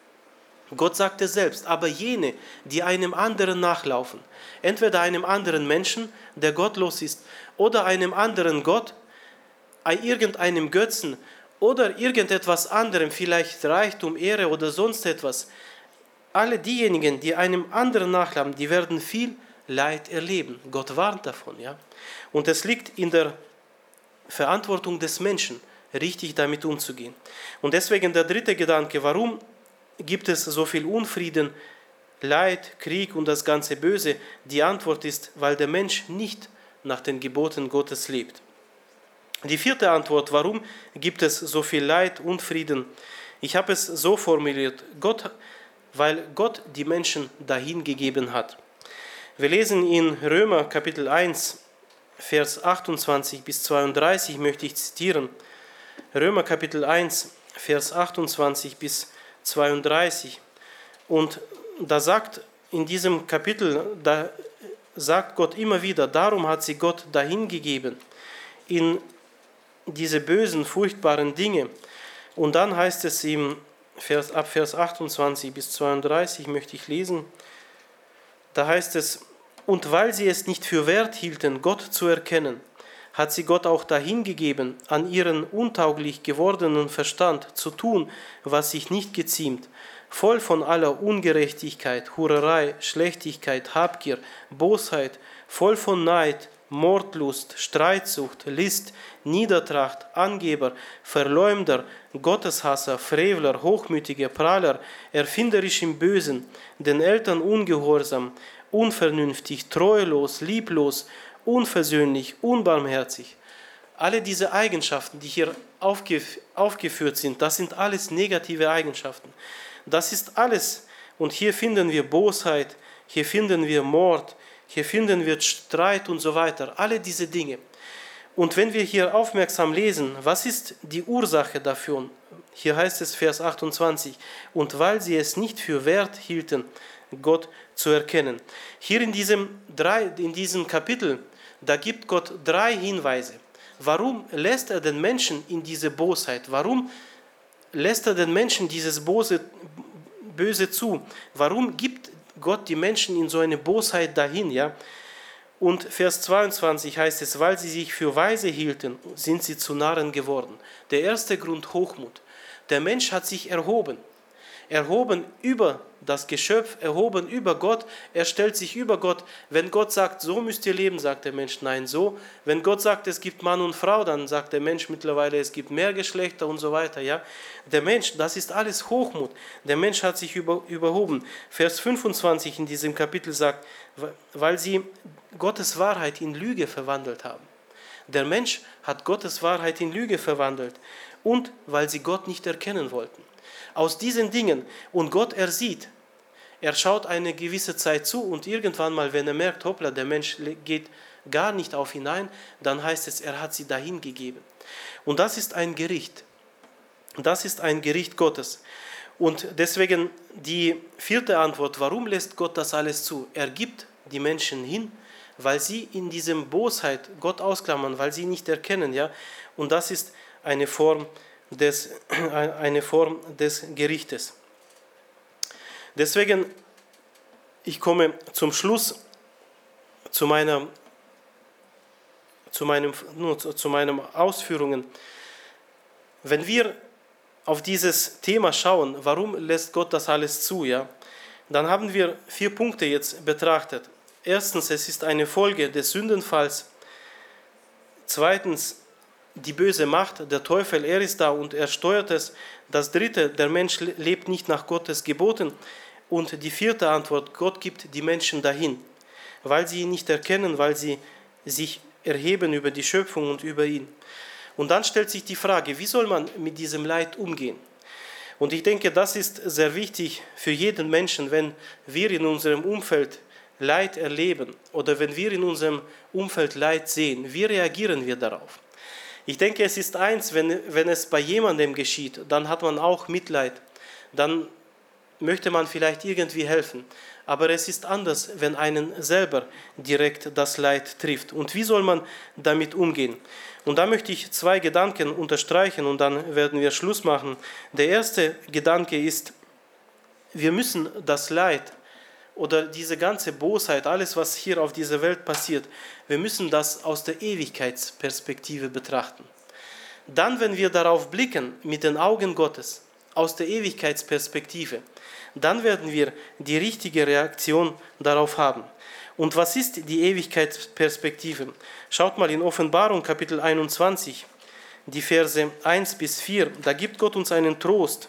Gott sagt es selbst, aber jene, die einem anderen nachlaufen, entweder einem anderen Menschen, der gottlos ist, oder einem anderen Gott, irgendeinem Götzen oder irgendetwas anderem, vielleicht Reichtum, Ehre oder sonst etwas. Alle diejenigen, die einem anderen nachlaufen, die werden viel Leid erleben. Gott warnt davon. Ja? Und es liegt in der Verantwortung des Menschen, richtig damit umzugehen. Und deswegen der dritte Gedanke, warum gibt es so viel Unfrieden, Leid, Krieg und das ganze Böse? Die Antwort ist, weil der Mensch nicht nach den Geboten Gottes lebt. Die vierte Antwort, warum gibt es so viel Leid, Unfrieden? Ich habe es so formuliert, weil Gott die Menschen dahin gegeben hat. Wir lesen in Römer Kapitel 1, Vers 28 bis 32, möchte ich zitieren. Römer Kapitel 1, Vers 28 bis 32. Und da sagt in diesem Kapitel, da sagt Gott immer wieder, darum hat sie Gott dahin gegeben, in diese bösen, furchtbaren Dinge. Und dann heißt es ab Vers 28 bis 32 möchte ich lesen, da heißt es, und weil sie es nicht für wert hielten, Gott zu erkennen, hat sie Gott auch dahingegeben, an ihren untauglich gewordenen Verstand zu tun, was sich nicht geziemt, voll von aller Ungerechtigkeit, Hurerei, Schlechtigkeit, Habgier, Bosheit, voll von Neid, Mordlust, Streitsucht, List, Niedertracht, Angeber, Verleumder, Gotteshasser, Frevler, Hochmütiger, Prahler, erfinderisch im Bösen, den Eltern ungehorsam, unvernünftig, treulos, lieblos, unversöhnlich, unbarmherzig. Alle diese Eigenschaften, die hier aufgeführt sind, das sind alles negative Eigenschaften. Das ist alles. Und hier finden wir Bosheit, hier finden wir Mord, hier finden wir Streit und so weiter. Alle diese Dinge. Und wenn wir hier aufmerksam lesen, was ist die Ursache dafür? Hier heißt es Vers 28, und weil sie es nicht für wert hielten, Gott zu erkennen. Hier in diesem Kapitel, da gibt Gott 3 Hinweise. Warum lässt er den Menschen in diese Bosheit? Warum lässt er den Menschen dieses Böse zu? Warum gibt Gott die Menschen in so eine Bosheit dahin? Ja? Und Vers 22 heißt es, weil sie sich für weise hielten, sind sie zu Narren geworden. Der erste Grund, Hochmut. Der Mensch hat sich erhoben über das Geschöpf, erhoben über Gott, er stellt sich über Gott. Wenn Gott sagt, so müsst ihr leben, sagt der Mensch, nein, so. Wenn Gott sagt, es gibt Mann und Frau, dann sagt der Mensch mittlerweile, es gibt mehr Geschlechter und so weiter. Ja? Der Mensch, das ist alles Hochmut. Der Mensch hat sich überhoben. Vers 25 in diesem Kapitel sagt, weil sie Gottes Wahrheit in Lüge verwandelt haben. Der Mensch hat Gottes Wahrheit in Lüge verwandelt und weil sie Gott nicht erkennen wollten. Aus diesen Dingen, und Gott er schaut eine gewisse Zeit zu und irgendwann mal, wenn er merkt, hoppla, der Mensch geht gar nicht auf ihn ein, dann heißt es, er hat sie dahin gegeben. Und das ist ein Gericht. Das ist ein Gericht Gottes. Und deswegen die vierte Antwort, warum lässt Gott das alles zu? Er gibt die Menschen hin, weil sie in diesem Bosheit Gott ausklammern, weil sie nicht erkennen. Ja? Und das ist eine Form eine Form des Gerichtes. Deswegen, ich komme zum Schluss zu meinen Ausführungen. Wenn wir auf dieses Thema schauen, warum lässt Gott das alles zu, ja, dann haben wir 4 Punkte jetzt betrachtet. Erstens, es ist eine Folge des Sündenfalls. Zweitens, die böse Macht, der Teufel, er ist da und er steuert es. Das dritte, der Mensch lebt nicht nach Gottes Geboten. Und die 4. Antwort, Gott gibt die Menschen dahin, weil sie ihn nicht erkennen, weil sie sich erheben über die Schöpfung und über ihn. Und dann stellt sich die Frage, wie soll man mit diesem Leid umgehen? Und ich denke, das ist sehr wichtig für jeden Menschen, wenn wir in unserem Umfeld Leid erleben oder wenn wir in unserem Umfeld Leid sehen. Wie reagieren wir darauf? Ich denke, es ist eins, wenn es bei jemandem geschieht, dann hat man auch Mitleid, dann möchte man vielleicht irgendwie helfen. Aber es ist anders, wenn einen selber direkt das Leid trifft. Und wie soll man damit umgehen? Und da möchte ich 2 Gedanken unterstreichen und dann werden wir Schluss machen. Der erste Gedanke ist, wir müssen das Leid oder diese ganze Bosheit, alles was hier auf dieser Welt passiert, wir müssen das aus der Ewigkeitsperspektive betrachten. Dann, wenn wir darauf blicken mit den Augen Gottes, aus der Ewigkeitsperspektive, dann werden wir die richtige Reaktion darauf haben. Und was ist die Ewigkeitsperspektive? Schaut mal in Offenbarung Kapitel 21, die Verse 1 bis 4, da gibt Gott uns einen Trost.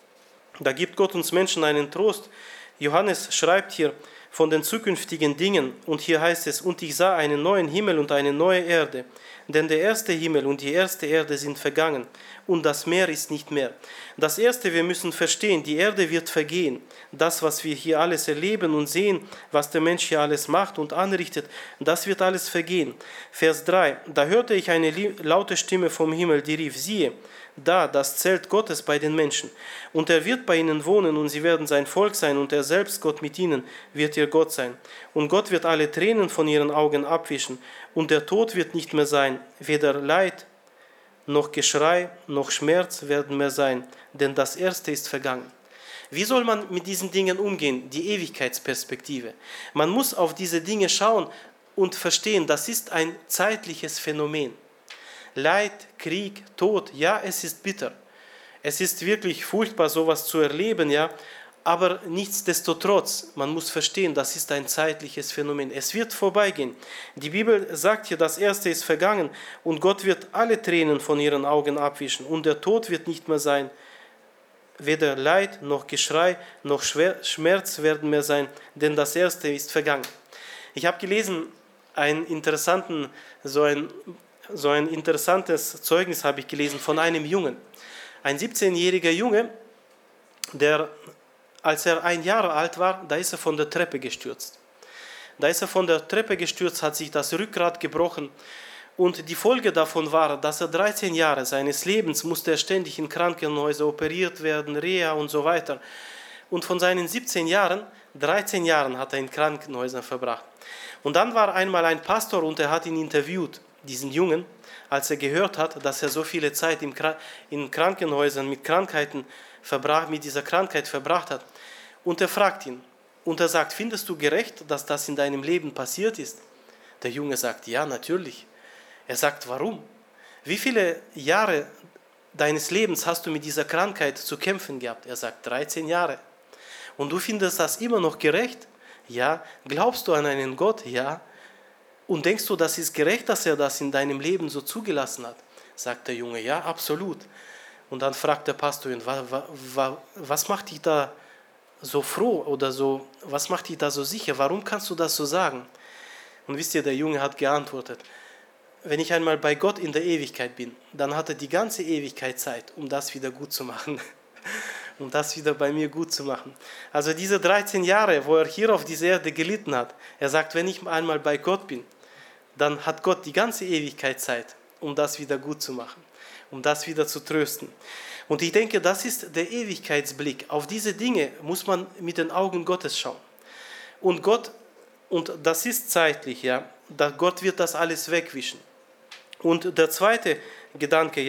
Da gibt Gott uns Menschen einen Trost. Johannes schreibt hier von den zukünftigen Dingen und hier heißt es, und ich sah einen neuen Himmel und eine neue Erde, denn der erste Himmel und die erste Erde sind vergangen und das Meer ist nicht mehr. Das Erste, wir müssen verstehen, die Erde wird vergehen. Das, was wir hier alles erleben und sehen, was der Mensch hier alles macht und anrichtet, das wird alles vergehen. Vers 3, da hörte ich eine laute Stimme vom Himmel, die rief, siehe, da, das Zelt Gottes bei den Menschen. Und er wird bei ihnen wohnen und sie werden sein Volk sein und er selbst, Gott mit ihnen, wird ihr Gott sein. Und Gott wird alle Tränen von ihren Augen abwischen und der Tod wird nicht mehr sein, weder Leid noch Geschrei noch Schmerz werden mehr sein, denn das Erste ist vergangen. Wie soll man mit diesen Dingen umgehen? Die Ewigkeitsperspektive. Man muss auf diese Dinge schauen und verstehen, das ist ein zeitliches Phänomen. Leid, Krieg, Tod, ja, es ist bitter. Es ist wirklich furchtbar, sowas zu erleben, ja, aber nichtsdestotrotz, man muss verstehen, das ist ein zeitliches Phänomen. Es wird vorbeigehen. Die Bibel sagt hier, das Erste ist vergangen und Gott wird alle Tränen von ihren Augen abwischen und der Tod wird nicht mehr sein. Weder Leid noch Geschrei noch Schmerz werden mehr sein, denn das Erste ist vergangen. Ich habe gelesen, so ein interessantes Zeugnis habe ich gelesen von einem Jungen. Ein 17-jähriger Junge, der, als er 1 Jahr alt war, da ist er von der Treppe gestürzt. Hat sich das Rückgrat gebrochen und die Folge davon war, dass er 13 Jahre seines Lebens musste er ständig in Krankenhäuser operiert werden, Reha und so weiter. Und von seinen 17 Jahren, 13 Jahren hat er in Krankenhäusern verbracht. Und dann war einmal ein Pastor und er hat ihn interviewt, diesen Jungen, als er gehört hat, dass er so viele Zeit in Krankenhäusern mit dieser Krankheit verbracht hat. Und er fragt ihn, und er sagt, findest du gerecht, dass das in deinem Leben passiert ist? Der Junge sagt, ja, natürlich. Er sagt, warum? Wie viele Jahre deines Lebens hast du mit dieser Krankheit zu kämpfen gehabt? Er sagt, 13 Jahre. Und du findest das immer noch gerecht? Ja. Glaubst du an einen Gott? Ja. Und denkst du, das ist gerecht, dass er das in deinem Leben so zugelassen hat? Sagt der Junge, ja, absolut. Und dann fragt der Pastor ihn, was macht dich da so froh oder so, was macht dich da so sicher? Warum kannst du das so sagen? Und wisst ihr, der Junge hat geantwortet, wenn ich einmal bei Gott in der Ewigkeit bin, dann hat er die ganze Ewigkeit Zeit, um das wieder gut zu machen. Um das wieder bei mir gut zu machen. Also diese 13 Jahre, wo er hier auf dieser Erde gelitten hat, er sagt, wenn ich einmal bei Gott bin, dann hat Gott die ganze Ewigkeit Zeit, um das wieder gut zu machen, um das wieder zu trösten. Und ich denke, das ist der Ewigkeitsblick. Auf diese Dinge muss man mit den Augen Gottes schauen. Und das ist zeitlich, ja, Gott wird das alles wegwischen. Und der zweite Gedanke, ja,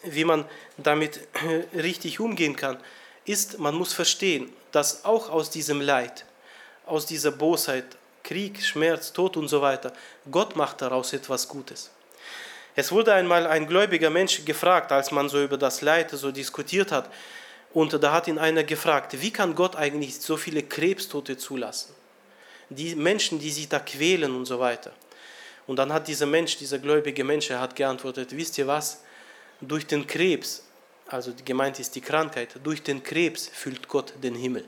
wie man damit richtig umgehen kann, ist, man muss verstehen, dass auch aus diesem Leid, aus dieser Bosheit, Krieg, Schmerz, Tod und so weiter, Gott macht daraus etwas Gutes. Es wurde einmal ein gläubiger Mensch gefragt, als man so über das Leid so diskutiert hat, und da hat ihn einer gefragt, wie kann Gott eigentlich so viele Krebstote zulassen? Die Menschen, die sich da quälen und so weiter. Und dann hat dieser Mensch, dieser gläubige Mensch, er hat geantwortet, wisst ihr was? Durch den Krebs, also gemeint ist die Krankheit, durch den Krebs füllt Gott den Himmel.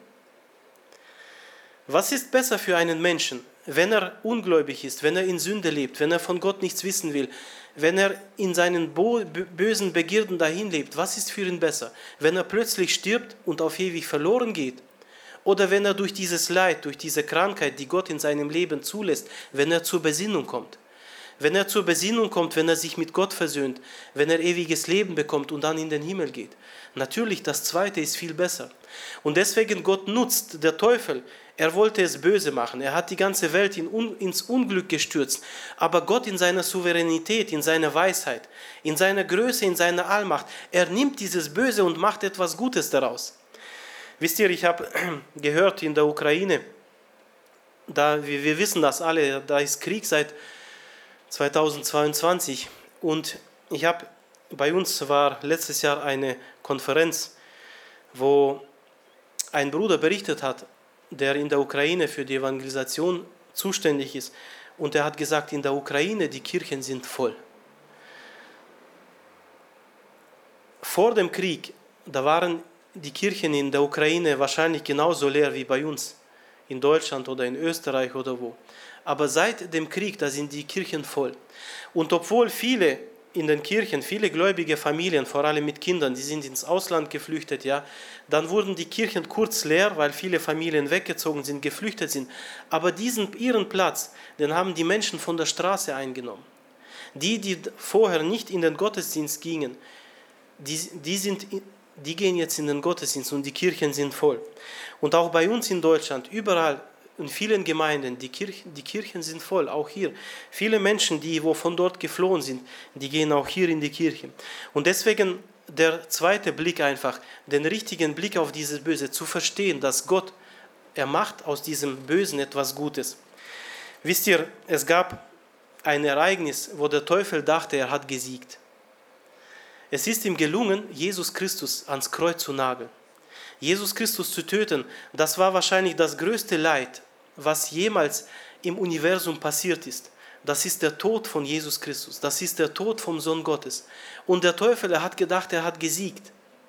Was ist besser für einen Menschen, wenn er ungläubig ist, wenn er in Sünde lebt, wenn er von Gott nichts wissen will, wenn er in seinen bösen Begierden dahin lebt? Was ist für ihn besser? Wenn er plötzlich stirbt und auf ewig verloren geht? Oder wenn er durch dieses Leid, durch diese Krankheit, die Gott in seinem Leben zulässt, wenn er zur Besinnung kommt? Wenn er zur Besinnung kommt, wenn er sich mit Gott versöhnt, wenn er ewiges Leben bekommt und dann in den Himmel geht. Natürlich, das Zweite ist viel besser. Und deswegen Gott nutzt, der Teufel, er wollte es böse machen. Er hat die ganze Welt ins Unglück gestürzt. Aber Gott in seiner Souveränität, in seiner Weisheit, in seiner Größe, in seiner Allmacht, er nimmt dieses Böse und macht etwas Gutes daraus. Wisst ihr, ich habe gehört in der Ukraine, wir wissen das alle, da ist Krieg seit 2022 und bei uns war letztes Jahr eine Konferenz, wo ein Bruder berichtet hat, der in der Ukraine für die Evangelisation zuständig ist, und er hat gesagt, in der Ukraine die Kirchen sind voll. Vor dem Krieg, da waren die Kirchen in der Ukraine wahrscheinlich genauso leer wie bei uns, in Deutschland oder in Österreich oder wo. Aber seit dem Krieg, da sind die Kirchen voll. Und obwohl viele in den Kirchen, viele gläubige Familien, vor allem mit Kindern, die sind ins Ausland geflüchtet, ja, dann wurden die Kirchen kurz leer, weil viele Familien weggezogen sind, geflüchtet sind. Aber ihren Platz, den haben die Menschen von der Straße eingenommen. Die vorher nicht in den Gottesdienst gingen, die gehen jetzt in den Gottesdienst und die Kirchen sind voll. Und auch bei uns in Deutschland, überall, in vielen Gemeinden, die Kirchen sind voll, auch hier. Viele Menschen, die von dort geflohen sind, die gehen auch hier in die Kirche. Und deswegen der zweite Blick einfach, den richtigen Blick auf dieses Böse, zu verstehen, dass Gott, er macht aus diesem Bösen etwas Gutes. Wisst ihr, es gab ein Ereignis, wo der Teufel dachte, er hat gesiegt. Es ist ihm gelungen, Jesus Christus ans Kreuz zu nageln. Jesus Christus zu töten, das war wahrscheinlich das größte Leid, was jemals im Universum passiert ist. Das ist der Tod von Jesus Christus, das ist der Tod vom Sohn Gottes. Und der Teufel, er hat gedacht, er hat gesiegt.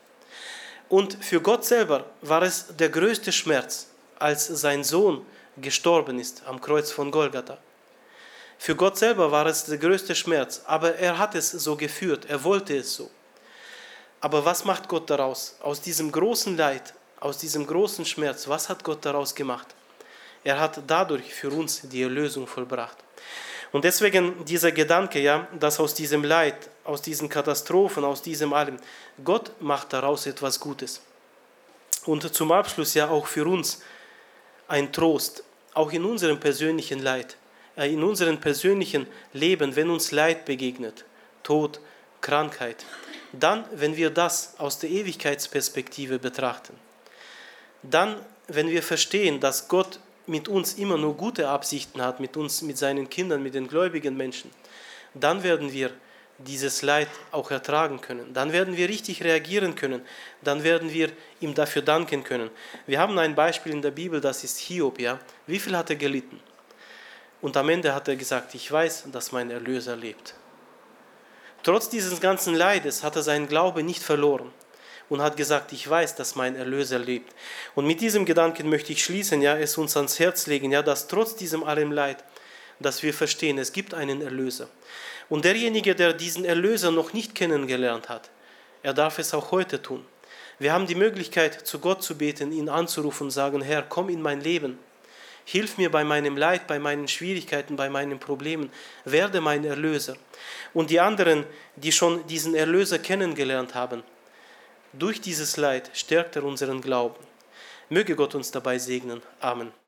Und für Gott selber war es der größte Schmerz, als sein Sohn gestorben ist am Kreuz von Golgatha. Für Gott selber war es der größte Schmerz, aber er hat es so geführt, er wollte es so. Aber was macht Gott daraus? Aus diesem großen Leid, aus diesem großen Schmerz, was hat Gott daraus gemacht? Er hat dadurch für uns die Erlösung vollbracht. Und deswegen dieser Gedanke, ja, dass aus diesem Leid, aus diesen Katastrophen, aus diesem allem, Gott macht daraus etwas Gutes. Und zum Abschluss ja auch für uns ein Trost, auch in unserem persönlichen Leid, in unserem persönlichen Leben, wenn uns Leid begegnet, Tod, Krankheit, dann, wenn wir das aus der Ewigkeitsperspektive betrachten, dann, wenn wir verstehen, dass Gott mit uns immer nur gute Absichten hat, mit uns, mit seinen Kindern, mit den gläubigen Menschen, dann werden wir dieses Leid auch ertragen können. Dann werden wir richtig reagieren können. Dann werden wir ihm dafür danken können. Wir haben ein Beispiel in der Bibel, das ist Hiob. Ja? Wie viel hat er gelitten? Und am Ende hat er gesagt, ich weiß, dass mein Erlöser lebt. Trotz dieses ganzen Leides hat er seinen Glauben nicht verloren und hat gesagt, ich weiß, dass mein Erlöser lebt. Und mit diesem Gedanken möchte ich schließen, ja, es uns ans Herz legen, ja, dass trotz diesem allem Leid, dass wir verstehen, es gibt einen Erlöser. Und derjenige, der diesen Erlöser noch nicht kennengelernt hat, er darf es auch heute tun. Wir haben die Möglichkeit, zu Gott zu beten, ihn anzurufen und sagen, Herr, komm in mein Leben. Hilf mir bei meinem Leid, bei meinen Schwierigkeiten, bei meinen Problemen. Werde mein Erlöser. Und die anderen, die schon diesen Erlöser kennengelernt haben, durch dieses Leid stärkt er unseren Glauben. Möge Gott uns dabei segnen. Amen.